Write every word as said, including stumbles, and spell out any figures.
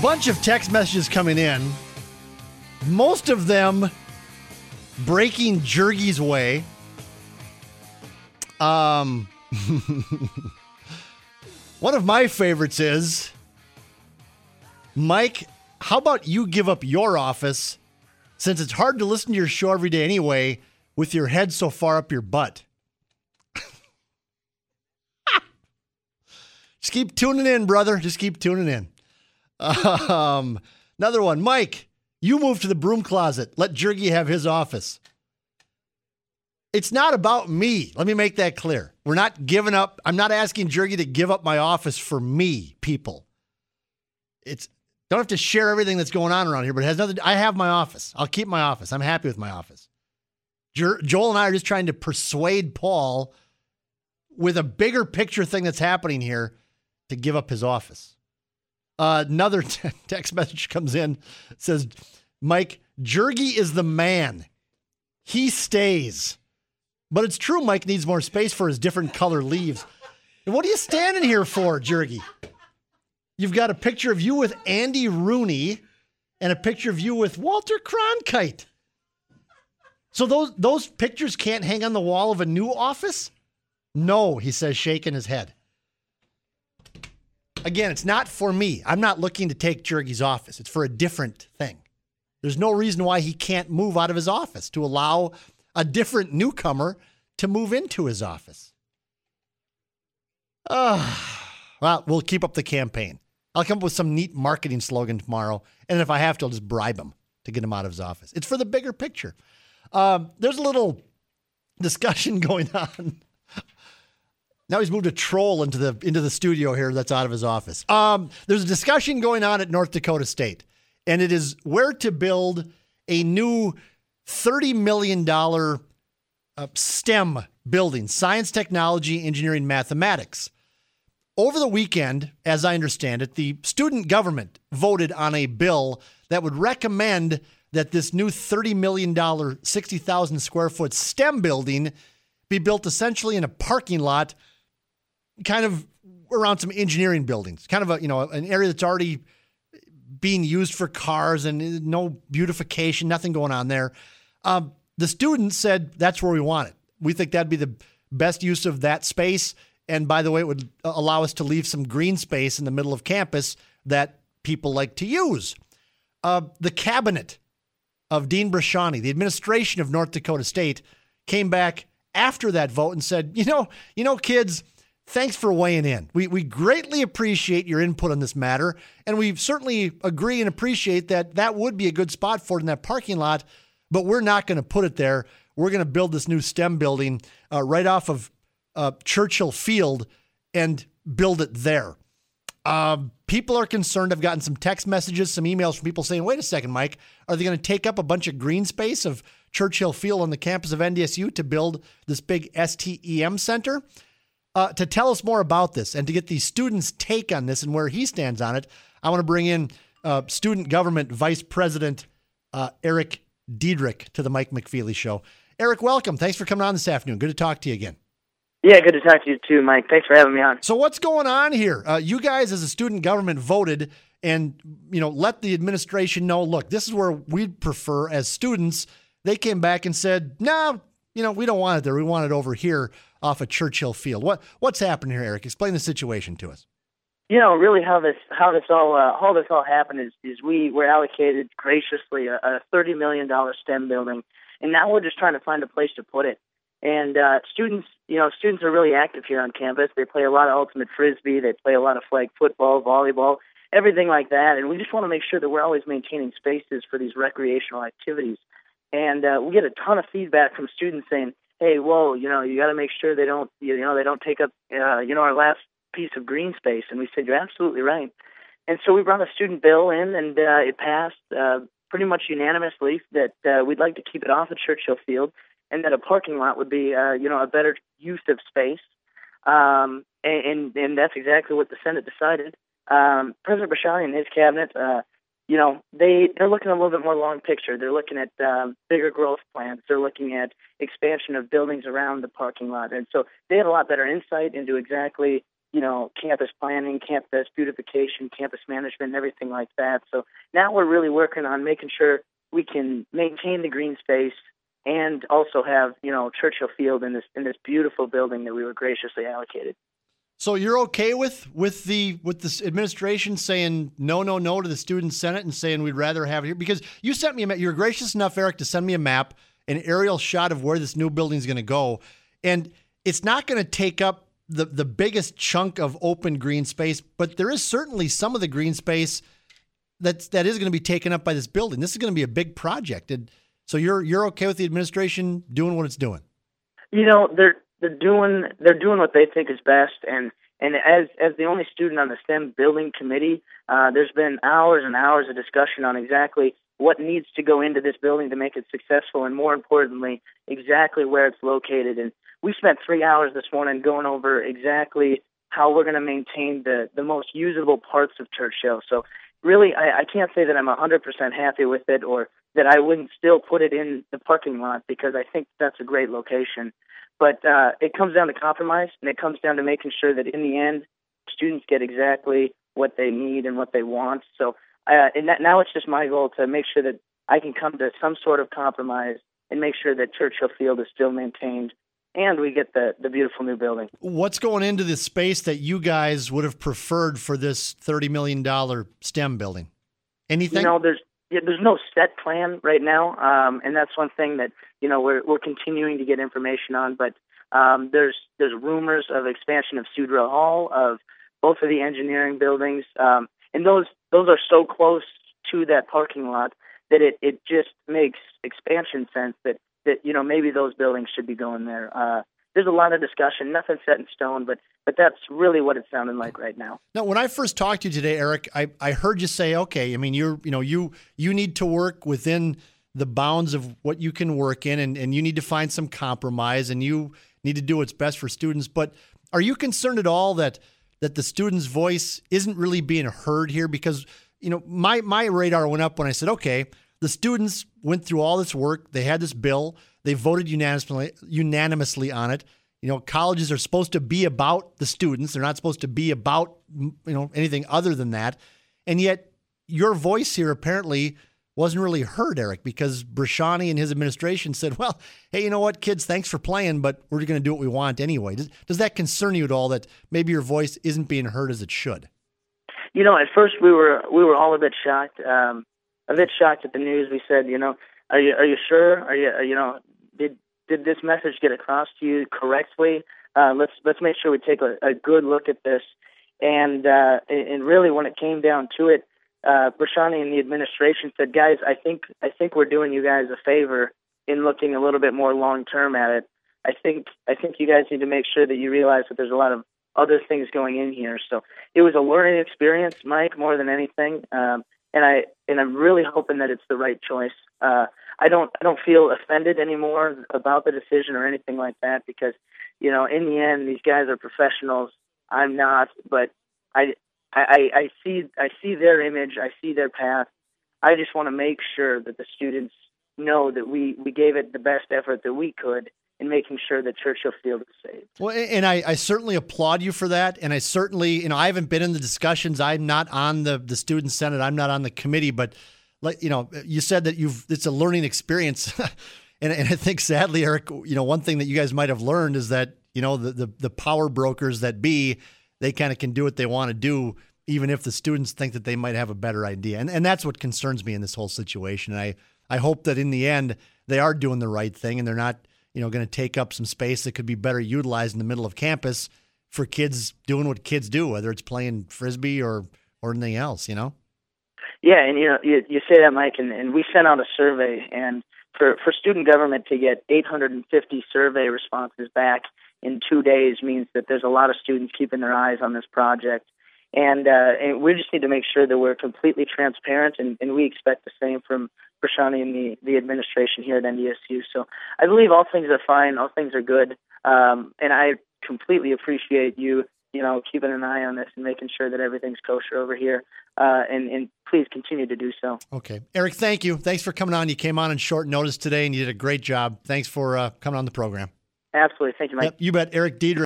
Bunch of text messages coming in. Most of them breaking Jergy's way. Um, one of my favorites is, Mike, how about you give up your office since it's hard to listen to your show every day anyway with your head so far up your butt? Just keep tuning in, brother. Just keep tuning in. Um, another one. Mike, you move to the broom closet. Let Jergy have his office. It's not about me. Let me make that clear. We're not giving up. I'm not asking Jergy to give up my office for me, people. It's don't have to share everything that's going on around here, but it has nothing. I have my office. I'll keep my office. I'm happy with my office. Jer- Joel and I are just trying to persuade Paul with a bigger picture thing that's happening here to give up his office. Uh, another t- text message comes in, says, Mike, Jergy is the man. He stays. But it's true Mike needs more space for his different color leaves. And what are you standing here for, Jergy? You've got a picture of you with Andy Rooney and a picture of you with Walter Cronkite. So those those pictures can't hang on the wall of a new office? No, he says, shaking his head. Again, it's not for me. I'm not looking to take Jergy's office. It's for a different thing. There's no reason why he can't move out of his office to allow a different newcomer to move into his office. Uh, well, we'll keep up the campaign. I'll come up with some neat marketing slogan tomorrow, and if I have to, I'll just bribe him to get him out of his office. It's for the bigger picture. Um, there's a little discussion going on. Now he's moved a troll into the into the studio here that's out of his office. Um, there's a discussion going on at North Dakota State, and it is where to build a new thirty million dollars uh, STEM building, science, technology, engineering, mathematics. Over the weekend, as I understand it, the student government voted on a bill that would recommend that this new thirty million dollars, sixty thousand square foot STEM building be built essentially in a parking lot, kind of around some engineering buildings, kind of a, you know, an area that's already being used for cars and no beautification, nothing going on there. Um, the students said, that's where we want it. We think that'd be the best use of that space. And by the way, it would allow us to leave some green space in the middle of campus that people like to use. Uh, the cabinet of Dean Brashani, the administration of North Dakota State, came back after that vote and said, you know, you know, kids, thanks for weighing in. We we greatly appreciate your input on this matter, and we certainly agree and appreciate that that would be a good spot for it in that parking lot, but we're not going to put it there. We're going to build this new STEM building uh, right off of uh, Churchill Field and build it there. Um, people are concerned. I've gotten some text messages, some emails from people saying, wait a second, Mike, are they going to take up a bunch of green space of Churchill Field on the campus of N D S U to build this big S T E M center? Uh, to tell us more about this and to get the students' take on this and where he stands on it, I want to bring in uh, Student Government Vice President uh, Eric Diedrich to the Mike McFeely Show. Eric, welcome. Thanks for coming on this afternoon. Good to talk to you again. Yeah, good to talk to you too, Mike. Thanks for having me on. So what's going on here? Uh, you guys as a student government voted and, you know, let the administration know, look, this is where we'd prefer as students. They came back and said, no, you know, we don't want it there. We want it over here off of Churchill Field. What What's happening here, Eric? Explain the situation to us. You know, really how this how this all uh, how this all happened is is we were allocated graciously a, a thirty million dollars STEM building, and now we're just trying to find a place to put it. And uh, students, you know, students are really active here on campus. They play a lot of ultimate frisbee. They play a lot of flag football, volleyball, everything like that. And we just want to make sure that we're always maintaining spaces for these recreational activities. And uh, we get a ton of feedback from students saying, hey, whoa, you know, you got to make sure they don't, you know, they don't take up, uh, you know, our last piece of green space. And we said, you're absolutely right. And so we brought a student bill in, and uh, it passed uh, pretty much unanimously that uh, we'd like to keep it off of Churchill Field, and that a parking lot would be, uh, you know, a better use of space. Um, and, and and that's exactly what the Senate decided. Um, President Brashani and his cabinet, uh, you know, they, they're looking a little bit more long picture. They're looking at um, bigger growth plans. They're looking at expansion of buildings around the parking lot. And so they had a lot better insight into exactly you know, campus planning, campus beautification, campus management, and everything like that. So now we're really working on making sure we can maintain the green space and also have, you know, Churchill Field in this in this beautiful building that we were graciously allocated. So you're okay with with the with this administration saying no, no, no to the student senate and saying we'd rather have it here? Because you sent me a map. You're gracious enough, Eric, to send me a map, an aerial shot of where this new building is going to go, and it's not going to take up the the biggest chunk of open green space, but there is certainly some of the green space that's that is going to be taken up by this building. This is going to be a big project, and so you're you're okay with the administration doing what it's doing? You know, they're they're doing they're doing what they think is best, and and as as the only student on the STEM building committee, uh, there's been hours and hours of discussion on exactly what needs to go into this building to make it successful, and more importantly, exactly where it's located. And we spent three hours this morning going over exactly how we're going to maintain the the most usable parts of Churchill. So really, I, I can't say that I'm one hundred percent happy with it, or that I wouldn't still put it in the parking lot, because I think that's a great location. But uh, it comes down to compromise, and it comes down to making sure that in the end, students get exactly what they need and what they want. So uh, and that, now it's just my goal to make sure that I can come to some sort of compromise and make sure that Churchill Field is still maintained and we get the, the beautiful new building. What's going into the space that you guys would have preferred for this thirty million dollars STEM building? Anything? You know, there's yeah, there's no set plan right now, um, and that's one thing that, you know, we're we're continuing to get information on. But um, there's there's rumors of expansion of Sudra Hall, of both of the engineering buildings, um, and those those are so close to that parking lot that it, it just makes expansion sense that, that, you know, maybe those buildings should be going there. Uh, there's a lot of discussion, nothing set in stone, but but that's really what it's sounding like right now. Now, when I first talked to you today, Eric, I, I heard you say, okay, I mean, you're, you know, you you need to work within the bounds of what you can work in, and, and you need to find some compromise, and you need to do what's best for students. But are you concerned at all that that the student's voice isn't really being heard here? Because, you know, my my radar went up when I said, okay, the students went through all this work. They had this bill. They voted unanimously unanimously on it. You know, colleges are supposed to be about the students. They're not supposed to be about, you know, anything other than that. And yet your voice here apparently wasn't really heard, Eric, because Brashani and his administration said, well, hey, you know what, kids, thanks for playing, but we're going to do what we want anyway. Does, does that concern you at all, that maybe your voice isn't being heard as it should? You know, at first we were we were all a bit shocked, um, a bit shocked at the news. We said, you know, are you are you sure? Are you are, you know, did did this message get across to you correctly? Uh, let's let's make sure we take a, a good look at this. And uh, and really, when it came down to it, uh, Brashani and the administration said, guys, I think I think we're doing you guys a favor in looking a little bit more long term at it. I think I think you guys need to make sure that you realize that there's a lot of other things going in here. So it was a learning experience, Mike, more than anything. Um, and I and I'm really hoping that it's the right choice. Uh, I don't I don't feel offended anymore about the decision or anything like that, because, you know, in the end, these guys are professionals. I'm not, but I I, I see I see their image. I see their path. I just want to make sure that the students know that we, we gave it the best effort that we could in making sure that Churchill Field is safe. Well, and I, I certainly applaud you for that. And I certainly, you know, I haven't been in the discussions. I'm not on the, the student senate. I'm not on the committee, but like, you know, you said that you've, it's a learning experience. and, and I think sadly, Eric, you know, one thing that you guys might have learned is that, you know, the, the, the power brokers that be, they kind of can do what they want to do, even if the students think that they might have a better idea. And and that's what concerns me in this whole situation. And I, I hope that in the end, they are doing the right thing, and they're not, you know, going to take up some space that could be better utilized in the middle of campus for kids doing what kids do, whether it's playing Frisbee or, or anything else, you know? Yeah, and you know, you, you say that, Mike, and, and we sent out a survey, and for, for student government to get eight hundred fifty survey responses back in two days means that there's a lot of students keeping their eyes on this project. And, uh, and we just need to make sure that we're completely transparent, and, and we expect the same from Brashani and the, the administration here at N D S U. So I believe all things are fine, all things are good, um, and I completely appreciate you, you know, keeping an eye on this and making sure that everything's kosher over here, uh, and, and please continue to do so. Okay. Eric, thank you. Thanks for coming on. You came on in short notice today, and you did a great job. Thanks for uh, coming on the program. Absolutely. Thank you, Mike. Yep, you bet. Eric Diedrich.